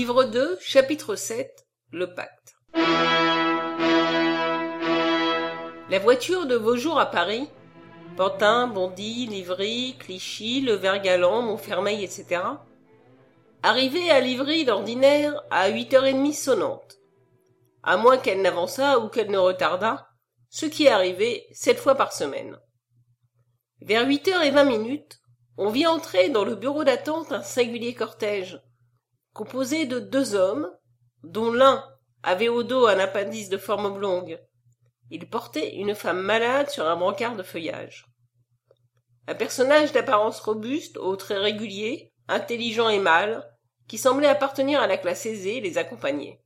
Livre 2, chapitre 7, le pacte. La voiture de vos jours à Paris, Pantin, Bondy, Livry, Clichy, Le Vert-Galant, Montfermeil, etc., arrivait à Livry d'ordinaire à 8h30 sonnantes, à moins qu'elle n'avançât ou qu'elle ne retardât, ce qui arrivait 7 fois par semaine. Vers 8h20, on vit entrer dans le bureau d'attente un singulier cortège, composé de 2 hommes, dont l'un avait au dos un appendice de forme oblongue. Il portait une femme malade sur un brancard de feuillage. Un personnage d'apparence robuste, aux traits réguliers, intelligent et mâle, qui semblait appartenir à la classe aisée, les accompagnait.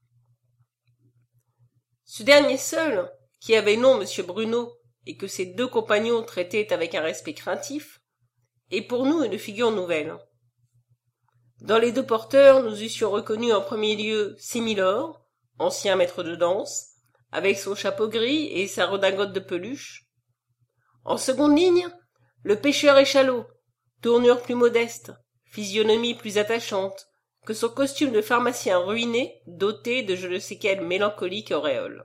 Ce dernier seul, qui avait nom M. Bruno, et que ses 2 compagnons traitaient avec un respect craintif, est pour nous une figure nouvelle. Dans les 2 porteurs, nous eussions reconnu en premier lieu Similor, ancien maître de danse, avec son chapeau gris et sa redingote de peluche. En seconde ligne, le pêcheur échalot, tournure plus modeste, physionomie plus attachante, que son costume de pharmacien ruiné, doté de je ne sais quelle mélancolique auréole.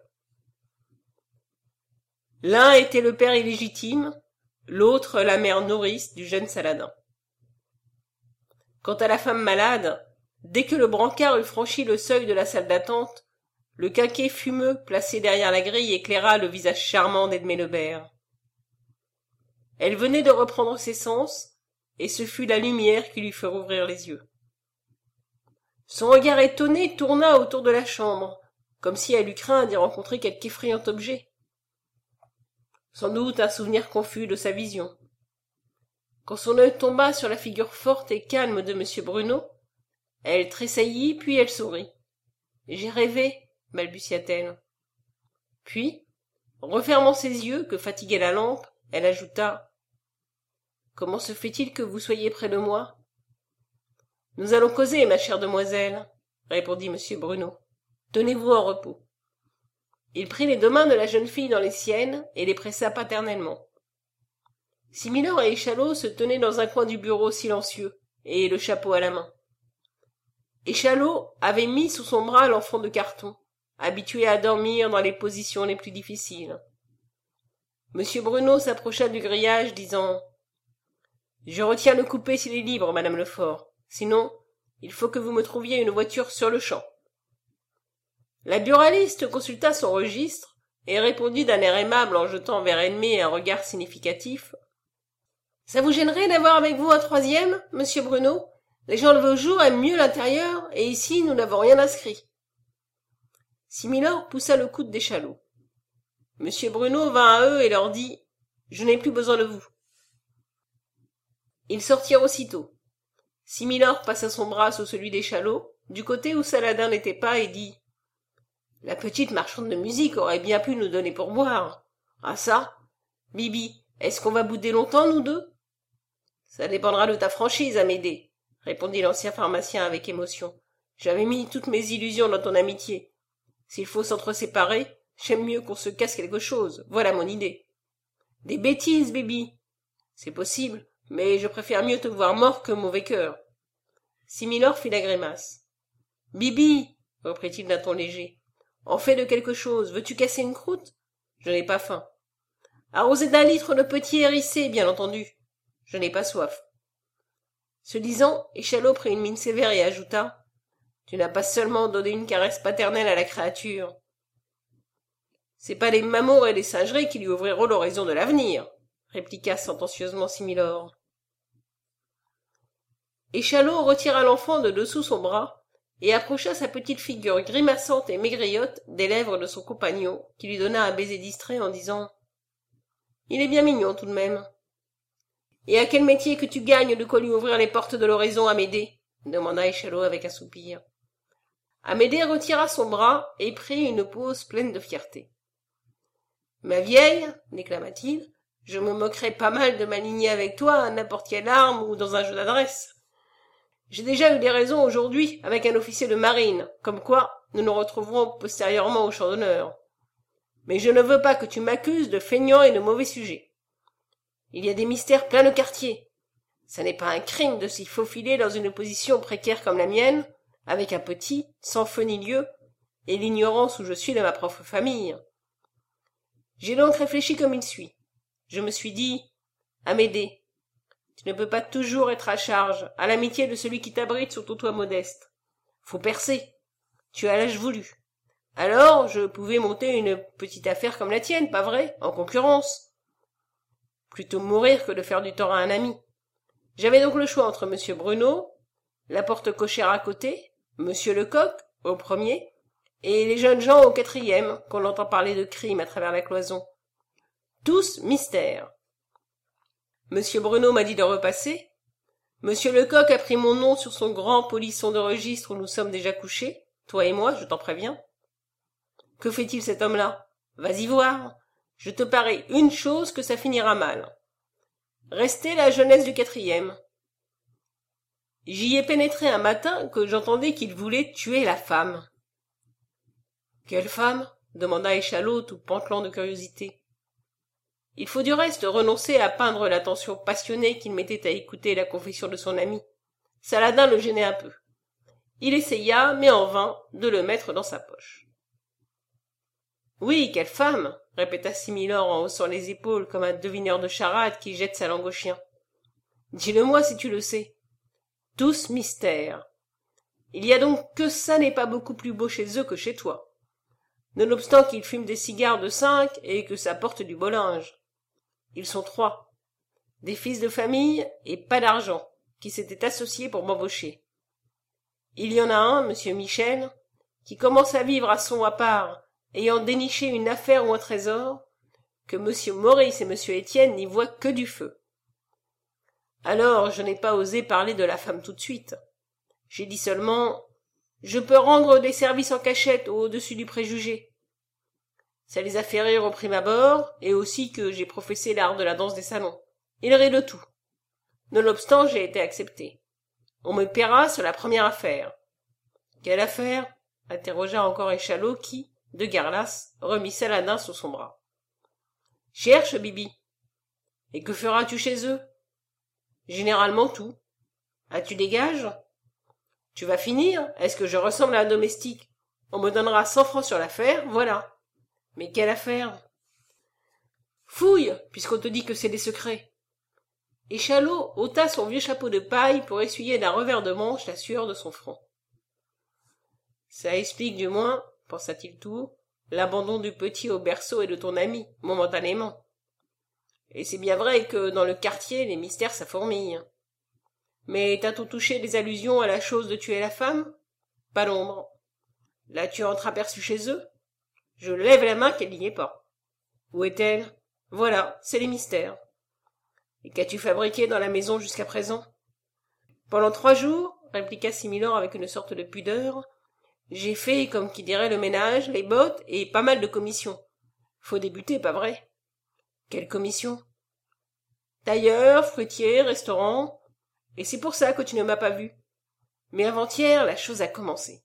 L'un était le père illégitime, l'autre la mère nourrice du jeune Saladin. Quant à la femme malade, dès que le brancard eut franchi le seuil de la salle d'attente, le quinquet fumeux placé derrière la grille éclaira le visage charmant d'Edmé Lebert. Elle venait de reprendre ses sens, et ce fut la lumière qui lui fit rouvrir les yeux. Son regard étonné tourna autour de la chambre, comme si elle eût craint d'y rencontrer quelque effrayant objet. Sans doute un souvenir confus de sa vision. Quand son œil tomba sur la figure forte et calme de M. Bruno, elle tressaillit, puis elle sourit. « J'ai rêvé, » balbutia-t-elle. Puis, refermant ses yeux que fatiguait la lampe, elle ajouta « Comment se fait-il que vous soyez près de moi ?»« Nous allons causer, ma chère demoiselle, » répondit M. Bruno. « Tenez-vous en repos. » Il prit les 2 mains de la jeune fille dans les siennes et les pressa paternellement. Similor et Échalot se tenaient dans un coin du bureau silencieux, et le chapeau à la main. Échalot avait mis sous son bras l'enfant de carton, habitué à dormir dans les positions les plus difficiles. M. Bruno s'approcha du grillage, disant « Je retiens le coupé s'il est libre, madame Lefort. Sinon, il faut que vous me trouviez une voiture sur-le-champ. » La buraliste consulta son registre et répondit d'un air aimable en jetant vers Edmé un regard significatif. « Ça vous gênerait d'avoir avec vous un 3e, monsieur Bruno? Les gens de vos jours aiment mieux l'intérieur, et ici nous n'avons rien inscrit. » Similor poussa le coude d'Échalot. Monsieur Bruno vint à eux et leur dit « Je n'ai plus besoin de vous. » Ils sortirent aussitôt. Similor passa son bras sous celui d'Échalot, du côté où Saladin n'était pas, et dit « La petite marchande de musique aurait bien pu nous donner pour boire. Ah ça, Bibi, est-ce qu'on va bouder longtemps, nous 2 ?»« Ça dépendra de ta franchise, Amédée, » répondit l'ancien pharmacien avec émotion. « J'avais mis toutes mes illusions dans ton amitié. S'il faut s'entre-séparer, j'aime mieux qu'on se casse quelque chose. Voilà mon idée. »« Des bêtises, Bibi. »« C'est possible, mais je préfère mieux te voir mort que mauvais cœur. » Similor fit la grimace. « Bibi, reprit-il d'un ton léger, en fait de quelque chose, veux-tu casser une croûte? Je n'ai pas faim. Arroser d'1 litre de petit hérissé, bien entendu. Je n'ai pas soif. » Ce disant, Échalot prit une mine sévère et ajouta « Tu n'as pas seulement donné une caresse paternelle à la créature. C'est pas les mamours et les singeries qui lui ouvriront l'horizon de l'avenir, » répliqua sentencieusement Similor. Échalot retira l'enfant de dessous son bras et approcha sa petite figure grimaçante et maigrillotte des lèvres de son compagnon, qui lui donna un baiser distrait en disant « Il est bien mignon tout de même. »« Et à quel métier que tu gagnes de quoi lui ouvrir les portes de l'horizon, Amédée ?» demanda Échalot avec un soupir. Amédée retira son bras et prit une pose pleine de fierté. « Ma vieille, déclama-t-il, je me moquerais pas mal de m'aligner avec toi à n'importe quelle arme ou dans un jeu d'adresse. J'ai déjà eu des raisons aujourd'hui avec un officier de marine, comme quoi nous nous retrouverons postérieurement au champ d'honneur. Mais je ne veux pas que tu m'accuses de feignant et de mauvais sujet. Il y a des mystères plein de quartier. Ça n'est pas un crime de s'y faufiler dans une position précaire comme la mienne, avec un petit, sans feu ni lieu, et l'ignorance où je suis de ma propre famille. J'ai donc réfléchi comme il suit. Je me suis dit, Amédée, tu ne peux pas toujours être à charge, à l'amitié de celui qui t'abrite sur ton toit modeste. Faut percer. Tu as l'âge voulu. Alors, je pouvais monter une petite affaire comme la tienne, pas vrai, en concurrence. Plutôt mourir que de faire du tort à un ami. J'avais donc le choix entre monsieur Bruno, la porte cochère à côté, monsieur Lecoq, au premier, et les jeunes gens au quatrième, qu'on entend parler de crime à travers la cloison. Tous mystères. Monsieur Bruno m'a dit de repasser. Monsieur Lecoq a pris mon nom sur son grand polisson de registre où nous sommes déjà couchés, toi et moi, je t'en préviens. Que fait-il cet homme-là? Vas-y voir. Je te parie une chose que ça finira mal. Restez la jeunesse du quatrième. J'y ai pénétré un matin que j'entendais qu'il voulait tuer la femme. Quelle femme? Demanda Échalote, tout pantelant de curiosité. Il faut du reste renoncer à peindre l'attention passionnée qu'il mettait à écouter la confession de son ami. Saladin le gênait un peu. Il essaya, mais en vain, de le mettre dans sa poche. Oui, quelle femme, répéta Similor en haussant les épaules comme un devineur de charade qui jette sa langue au chien. Dis-le-moi si tu le sais. Tous mystères. Il y a donc que ça n'est pas beaucoup plus beau chez eux que chez toi. Nonobstant qu'ils fument des cigares de 5 et que ça porte du beau linge. Ils sont 3. Des fils de famille et pas d'argent, qui s'étaient associés pour m'embaucher. Il y en a un, monsieur Michel, qui commence à vivre à son à part, ayant déniché une affaire ou un trésor, que monsieur Maurice et monsieur Étienne n'y voient que du feu. Alors je n'ai pas osé parler de la femme tout de suite. J'ai dit seulement « Je peux rendre des services en cachette au-dessus du préjugé ». Ça les a fait rire au prime abord, et aussi que j'ai professé l'art de la danse des salons. Ils rient de tout. Nonobstant, j'ai été accepté. On me paiera sur la première affaire. Quelle affaire? Interrogea encore Échalote qui, de Garlas, remit Saladin sous son bras. Cherche, Bibi. Et que feras-tu chez eux? Généralement tout. As-tu des gages? Tu vas finir? Est-ce que je ressemble à un domestique? On me donnera 100 francs sur l'affaire, voilà. Mais quelle affaire? Fouille, puisqu'on te dit que c'est des secrets. Échalote ôta son vieux chapeau de paille pour essuyer d'un revers de manche la sueur de son front. Ça explique du moins, pensa-t-il tout, l'abandon du petit au berceau et de ton ami, momentanément. Et c'est bien vrai que dans le quartier, les mystères s'affourmillent. Mais t'as-t-on touché des allusions à la chose de tuer la femme? Pas l'ombre. L'as-tu entreaperçue chez eux? Je lève la main qu'elle n'y est pas. Où est-elle? Voilà, c'est les mystères. Et qu'as-tu fabriqué dans la maison jusqu'à présent? Pendant 3 jours, répliqua Similor avec une sorte de pudeur, j'ai fait, comme qui dirait, le ménage, les bottes et pas mal de commissions. Faut débuter, pas vrai? Quelle commission? Tailleur, fruitier, restaurant. Et c'est pour ça que tu ne m'as pas vu. Mais avant-hier, la chose a commencé.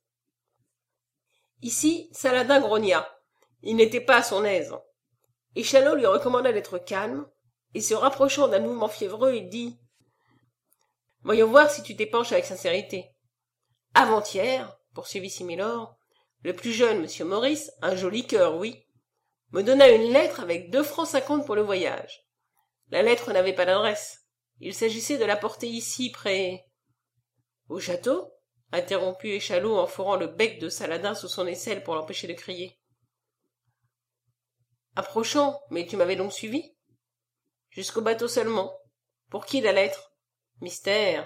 Ici, Saladin grogna. Il n'était pas à son aise. Échalote lui recommanda d'être calme, et se rapprochant d'un mouvement fiévreux, il dit « Voyons voir si tu t'épanches avec sincérité. Avant-hier, poursuivit Similor, le plus jeune, monsieur Maurice, un joli cœur, oui, me donna une lettre avec 2 francs 50 pour le voyage. La lettre n'avait pas d'adresse. Il s'agissait de la porter ici, près... » « Au château ?» interrompit Échalote en fourrant le bec de Saladin sous son aisselle pour l'empêcher de crier. « Approchant, mais tu m'avais donc suivi ?»« Jusqu'au bateau seulement. Pour qui la lettre ? » ?»« Mystère. »«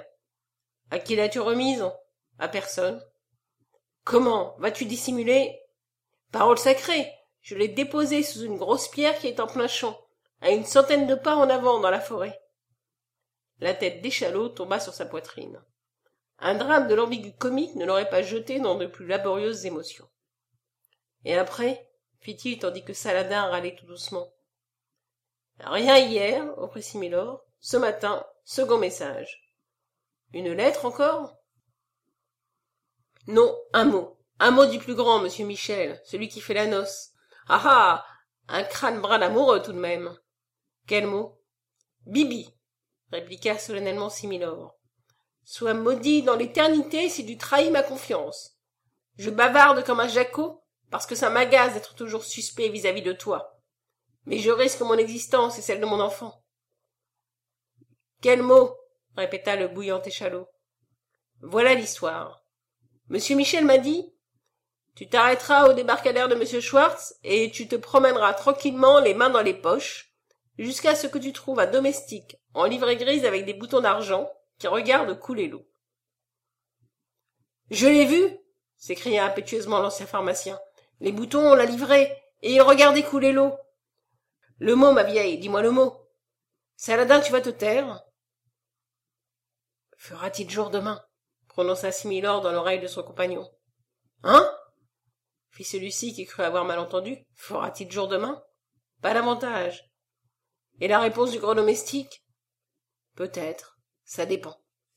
À qui l'as-tu remise ? » ?»« À personne. »« Comment ? Vas-tu dissimuler ? » ?»« Parole sacrée ! Je l'ai déposée sous une grosse pierre qui est en plein champ, à 100 de pas en avant dans la forêt. » La tête d'Échalote tomba sur sa poitrine. Un drame de l'ambigu comique ne l'aurait pas jeté dans de plus laborieuses émotions. Et après, fit-il tandis que Saladin râlait tout doucement. Rien hier, reprit Similor. Ce matin, second message. Une lettre encore? Non, un mot. Un mot du plus grand, monsieur Michel, celui qui fait la noce. Ah ah! Un crâne brun amoureux tout de même. Quel mot? Bibi, répliqua solennellement Similor. Sois maudit dans l'éternité si tu trahis ma confiance. Je bavarde comme un jacquot, parce que ça m'agace d'être toujours suspect vis-à-vis de toi. Mais je risque mon existence et celle de mon enfant. Quel mot? Répéta le bouillant échalot. Voilà l'histoire. Monsieur Michel m'a dit, tu t'arrêteras au débarcadère de monsieur Schwartz et tu te promèneras tranquillement les mains dans les poches, jusqu'à ce que tu trouves un domestique en livrée grise avec des boutons d'argent qui regarde couler l'eau. Je l'ai vu, s'écria impétueusement l'ancien pharmacien. Les boutons, la livrée, et il regardait couler l'eau. Le mot, ma vieille, dis-moi le mot. Saladin, tu vas te taire. Fera-t-il jour demain? Prononça Similor dans l'oreille de son compagnon. Hein? Fit celui-ci qui crut avoir mal entendu. Fera-t-il jour demain? Pas davantage. Et la réponse du gros domestique? Peut-être. Ça dépend.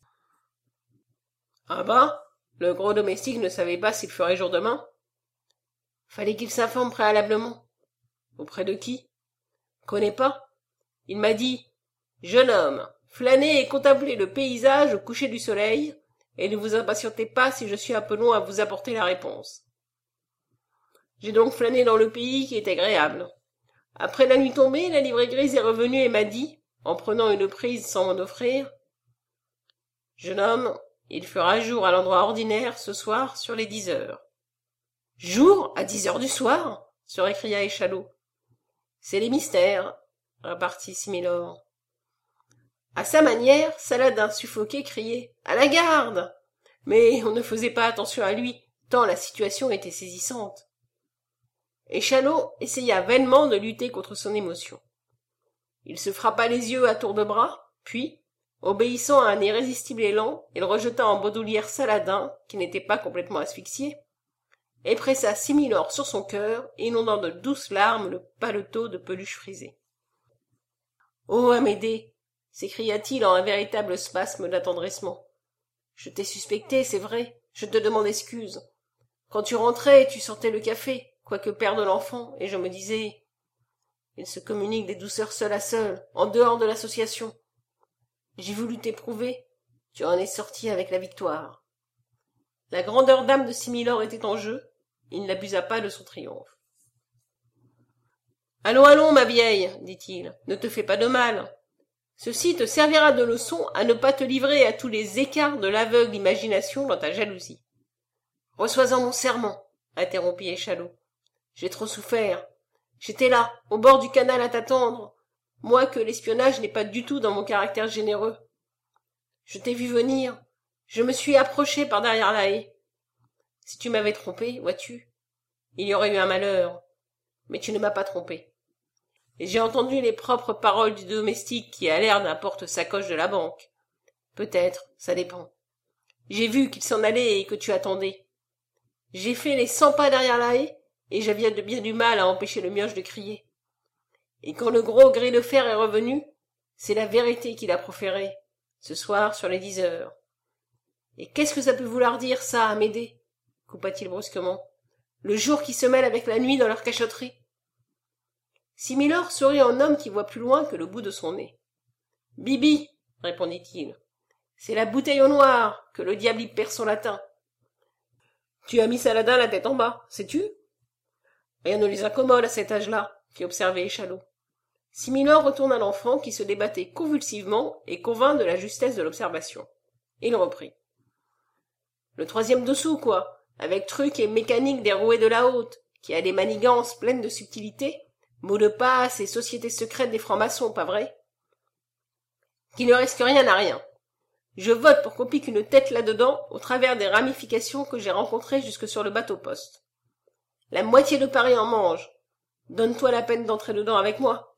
Ah bah? Le gros domestique ne savait pas s'il ferait jour demain. Fallait qu'il s'informe préalablement. Auprès de qui? Connais pas? Il m'a dit, jeune homme, flânez et contemplez le paysage au coucher du soleil, et ne vous impatientez pas si je suis un peu long à vous apporter la réponse. J'ai donc flâné dans le pays qui est agréable. Après la nuit tombée, la livrée grise est revenue et m'a dit, en prenant une prise sans m'en offrir, jeune homme, il fera jour à l'endroit ordinaire ce soir sur les 10 heures. Jour à 10 heures du soir? Se récria Échalot. C'est les mystères, repartit Similor. À sa manière, Saladin suffoqué criait « À la garde !» Mais on ne faisait pas attention à lui, tant la situation était saisissante. Échalot essaya vainement de lutter contre son émotion. Il se frappa les yeux à tour de bras, puis, obéissant à un irrésistible élan, il rejeta en bandoulière Saladin, qui n'était pas complètement asphyxié, et pressa Similor sur son cœur, inondant de douces larmes le paletot de peluche frisée. « Oh, Amédée !» s'écria-t-il en un véritable spasme d'attendrissement. « Je t'ai suspecté, c'est vrai, je te demande excuse. Quand tu rentrais, tu sentais le café, quoique père de l'enfant, et je me disais... Il se communique des douceurs seul à seul, en dehors de l'association. J'ai voulu t'éprouver, tu en es sorti avec la victoire. » La grandeur d'âme de Similor était en jeu, il n'abusa pas de son triomphe. « Allons, allons, ma vieille, dit-il, ne te fais pas de mal. Ceci te servira de leçon à ne pas te livrer à tous les écarts de l'aveugle imagination dans ta jalousie. »« Reçois-en mon serment, interrompit Échalot. J'ai trop souffert. J'étais là, au bord du canal à t'attendre, moi que l'espionnage n'est pas du tout dans mon caractère généreux. Je t'ai vu venir, je me suis approché par derrière la haie. Si tu m'avais trompé, vois-tu, il y aurait eu un malheur, mais tu ne m'as pas trompé. Et j'ai entendu les propres paroles du domestique qui a l'air d'un porte-sacoche de la banque. Peut-être, ça dépend. J'ai vu qu'il s'en allait et que tu attendais. J'ai fait les 100 pas derrière la haie, et j'avais bien du mal à empêcher le mioche de crier. Et quand le gros gris de fer est revenu, c'est la vérité qu'il a proférée, ce soir sur les 10 heures. Et qu'est-ce que ça peut vouloir dire, ça, Amédée? Coupa-t-il brusquement. Le jour qui se mêle avec la nuit dans leur cachotterie. Similor sourit en homme qui voit plus loin que le bout de son nez. Bibi, répondit-il, c'est la bouteille au noir, que le diable y perd son latin. Tu as mis Saladin la tête en bas, sais-tu? Rien ne les incommode à cet âge-là, fit observer Échalot. Similor retourna l'enfant qui se débattait convulsivement et convint de la justesse de l'observation. Il reprit. Le troisième dessous, quoi, avec truc et mécanique des roués de la haute, qui a des manigances pleines de subtilité, mots de passe et sociétés secrètes des francs-maçons, pas vrai? Qui ne risque rien à rien. Je vote pour qu'on pique une tête là-dedans au travers des ramifications que j'ai rencontrées jusque sur le bateau-poste. La moitié de Paris en mange. Donne-toi la peine d'entrer dedans avec moi.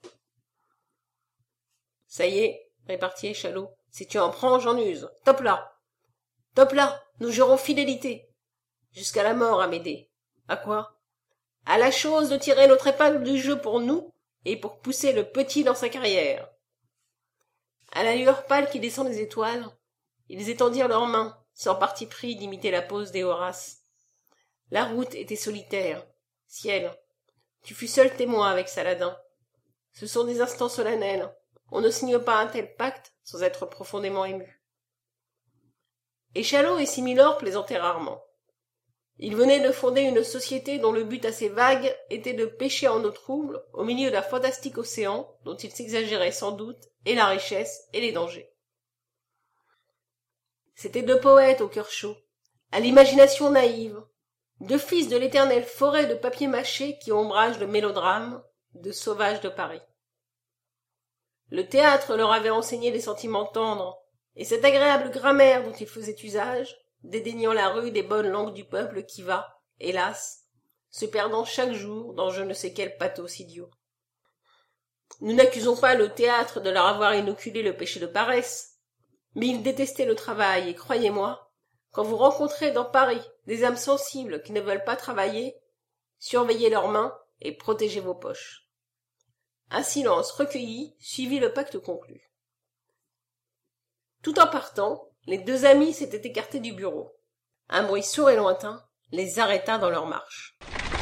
Ça y est, répartit Échalot. Si tu en prends, j'en use. Top là. Top là, nous jurons fidélité. Jusqu'à la mort, Amédée. À quoi? À la chose de tirer notre épingle du jeu pour nous et pour pousser le petit dans sa carrière. À la lueur pâle qui descend des étoiles, ils étendirent leurs mains, sans parti pris d'imiter la pose des Horaces. La route était solitaire. Ciel, tu fus seul témoin avec Saladin. Ce sont des instants solennels. On ne signe pas un tel pacte sans être profondément ému. Échallot et Similor plaisantaient rarement. Ils venaient de fonder une société dont le but assez vague était de pêcher en eau trouble au milieu d'un fantastique océan dont ils s'exagéraient sans doute et la richesse et les dangers. C'étaient deux poètes au cœur chaud, à l'imagination naïve, deux fils de l'éternelle forêt de papier mâché qui ombrage le mélodrame, de sauvages de Paris. Le théâtre leur avait enseigné des sentiments tendres, et cette agréable grammaire dont ils faisaient usage, dédaignant la rue des bonnes langues du peuple qui va, hélas, se perdant chaque jour dans je ne sais quel pathos idiot. Nous n'accusons pas le théâtre de leur avoir inoculé le péché de paresse, mais ils détestaient le travail, et croyez-moi, quand vous rencontrez dans Paris des âmes sensibles qui ne veulent pas travailler, surveillez leurs mains et protégez vos poches. Un silence recueilli suivit le pacte conclu. Tout en partant, les deux amis s'étaient écartés du bureau. Un bruit sourd et lointain les arrêta dans leur marche.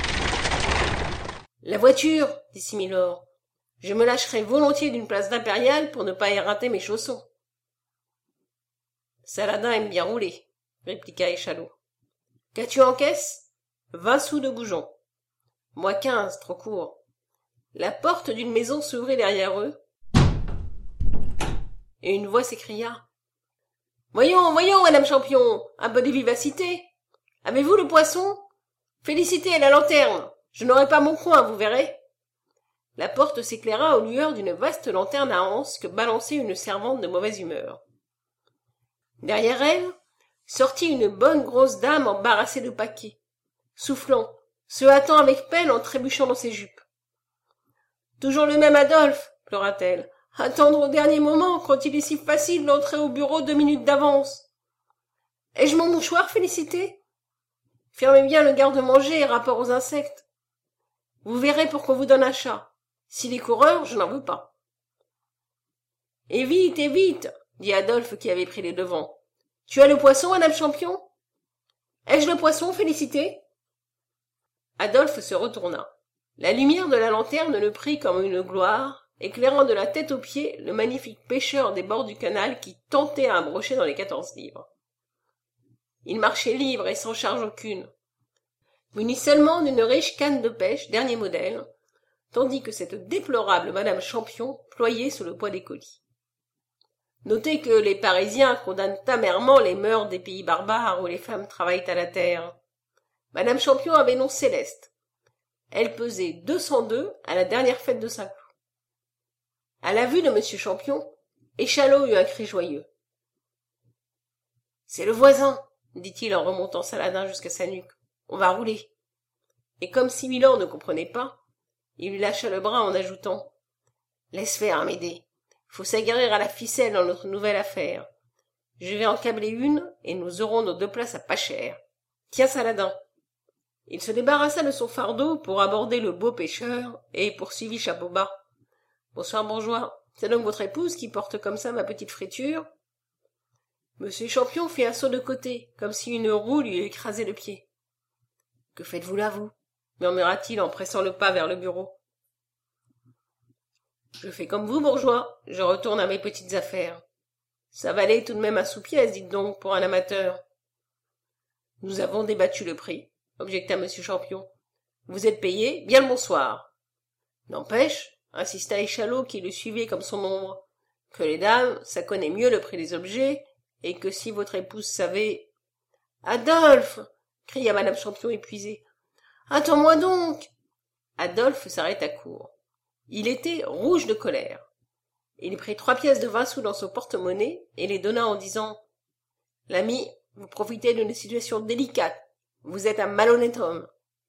« La voiture, dit Similor. Je me lâcherais volontiers d'une place d'impériale pour ne pas éreinter mes chaussons. » Saladin aime bien rouler, répliqua Échallot. « Qu'as-tu en caisse ? 20 sous de bougeons. Moi 15, trop court. » La porte d'une maison s'ouvrit derrière eux, et une voix s'écria. « Voyons, madame Champion, un peu de vivacité. Avez-vous le poisson ? Félicité à la lanterne. Je n'aurai pas mon coin, vous verrez. » La porte s'éclaira aux lueurs d'une vaste lanterne à anse que balançait une servante de mauvaise humeur. Derrière elle, sortit une bonne grosse dame embarrassée de paquets, soufflant, se hâtant avec peine en trébuchant dans ses jupes. « Toujours le même Adolphe, pleura-t-elle. Attendre au dernier moment, quand il est si facile d'entrer au bureau 2 minutes d'avance. Ai-je mon mouchoir, Félicité? Fermez bien le garde-manger et rapport aux insectes. Vous verrez pour qu'on vous donne un chat. S'il est coureur, je n'en veux pas. » « Et vite, dit Adolphe qui avait pris les devants. Tu as le poisson, madame Champion? Ai-je le poisson, Félicité? Adolphe se retourna. La lumière de la lanterne le prit comme une gloire, éclairant de la tête aux pieds le magnifique pêcheur des bords du canal qui tentait un brochet dans les 14 livres. Il marchait libre et sans charge aucune, muni seulement d'une riche canne de pêche, dernier modèle, tandis que cette déplorable madame Champion ployait sous le poids des colis. Notez que les Parisiens condamnent amèrement les mœurs des pays barbares où les femmes travaillent à la terre. Madame Champion avait nom céleste. Elle pesait 202 à la dernière fête de Saint-Cloud. À la vue de Monsieur Champion, Échallot eut un cri joyeux. « C'est le voisin, dit-il en remontant Saladin jusqu'à sa nuque. On va rouler. » Et comme Similor ne comprenait pas, il lui lâcha le bras en ajoutant. « Laisse faire, Amédée. Faut s'aguerrir à la ficelle dans notre nouvelle affaire. Je vais en câbler une et nous aurons nos 2 places à pas cher. Tiens, Saladin. » Il se débarrassa de son fardeau pour aborder le beau pêcheur et poursuivit chapeau bas. « Bonsoir, bourgeois. C'est donc votre épouse qui porte comme ça ma petite friture ?» Monsieur Champion fit un saut de côté, comme si une roue lui eût écrasé le pied. « Que faites-vous là, vous » murmura-t-il en pressant le pas vers le bureau. « Je fais comme vous, bourgeois. Je retourne à mes petites affaires. Ça valait tout de même un sous-pièce, dites donc, pour un amateur. »« Nous avons débattu le prix, » objecta Monsieur Champion. « Vous êtes payé, bien le bonsoir. »« N'empêche, » insista Échallot qui le suivait comme son ombre, « que les dames, ça connaît mieux le prix des objets, et que si votre épouse savait... »« Adolphe !» cria madame Champion épuisée. « Attends-moi donc !» Adolphe s'arrêta court. Il était rouge de colère. Il prit 3 pièces de 20 sous dans son porte-monnaie et les donna en disant « L'ami, vous profitez d'une situation délicate. Vous êtes un malhonnête homme. »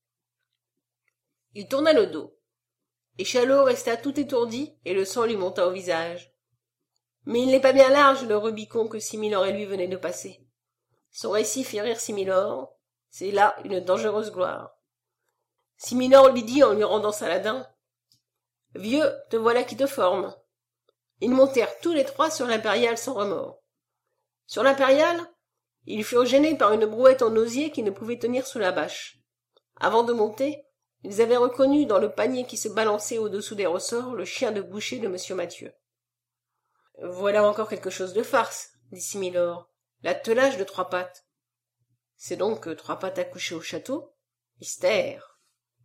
Il tourna le dos. Échallot resta tout étourdi et le sang lui monta au visage. Mais il n'est pas bien large le Rubicon que Similor et lui venaient de passer. Son récit fit rire Similor. C'est là une dangereuse gloire. Similor lui dit en lui rendant Saladin. « Vieux, te voilà qui te forme. » Ils montèrent tous les 3 sur l'impériale sans remords. Sur l'impériale, ils furent gênés par une brouette en osier qui ne pouvait tenir sous la bâche. Avant de monter, ils avaient reconnu dans le panier qui se balançait au-dessous des ressorts le chien de boucher de monsieur Mathieu. « Voilà encore quelque chose de farce, » dit Similor. « L'attelage de Trois Pattes. C'est donc que Trois Pattes a couché au château? Mystère.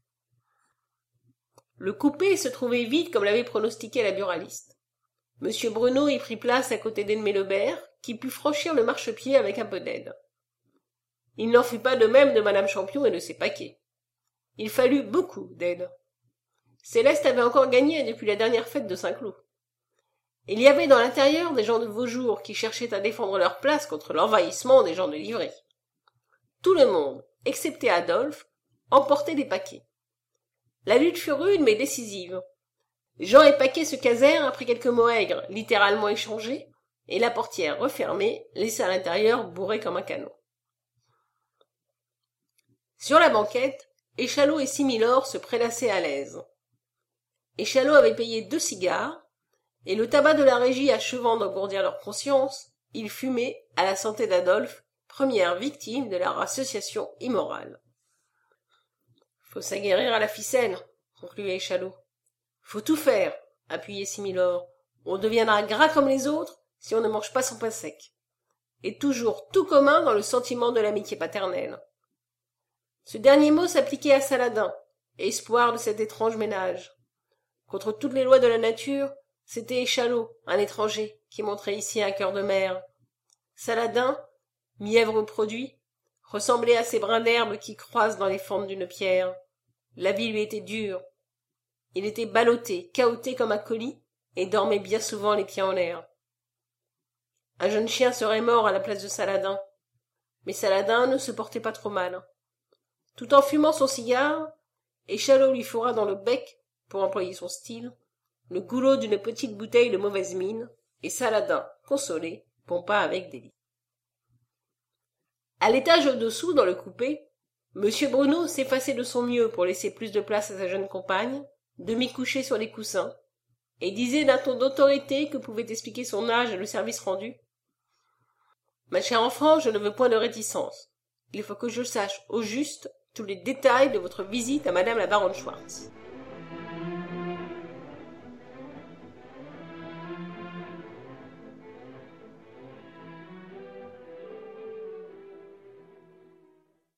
Le coupé se trouvait vide comme l'avait pronostiqué la buraliste. Monsieur Bruno y prit place à côté d'Edmé Lebert, qui put franchir le marchepied avec un peu d'aide. Il n'en fut pas de même de Madame Champion et de ses paquets. Il fallut beaucoup d'aide. Céleste avait encore gagné depuis la dernière fête de Saint-Cloud. Il y avait dans l'intérieur des gens de Vaujour qui cherchaient à défendre leur place contre l'envahissement des gens de Livry. Tout le monde, excepté Adolphe, emportait des paquets. La lutte fut rude mais décisive. Jean et Paquet se casèrent après quelques mots aigres, littéralement échangés, et la portière refermée laissa l'intérieur bourré comme un canon. Sur la banquette, Échalote et Similor se prélassaient à l'aise. Échalote avait payé 2 cigares, et le tabac de la régie achevant d'engourdir leur conscience, ils fumaient à la santé d'Adolphe, première victime de leur association immorale. Faut s'aguerrir à la ficelle, concluait Échalote. Faut tout faire, appuyait Similor. On deviendra gras comme les autres si on ne mange pas son pain sec. Et toujours tout commun dans le sentiment de l'amitié paternelle. Ce dernier mot s'appliquait à Saladin, espoir de cet étrange ménage. Contre toutes les lois de la nature, c'était Échalote, un étranger, qui montrait ici un cœur de mère. Saladin, mièvre produit, ressemblait à ces brins d'herbe qui croisent dans les fentes d'une pierre. La vie lui était dure. Il était ballotté, cahoté comme un colis, et dormait bien souvent les pieds en l'air. Un jeune chien serait mort à la place de Saladin, mais Saladin ne se portait pas trop mal. Tout en fumant son cigare, Échalote lui fourra dans le bec, pour employer son style, le goulot d'une petite bouteille de mauvaise mine, et Saladin, consolé, pompa avec délice. À l'étage au-dessous, dans le coupé, Monsieur Bruno s'effaçait de son mieux pour laisser plus de place à sa jeune compagne, demi-couchée sur les coussins, et disait d'un ton d'autorité que pouvait expliquer son âge et le service rendu. « Ma chère enfant, je ne veux point de réticence. Il faut que je sache au juste tous les détails de votre visite à madame la baronne Schwartz.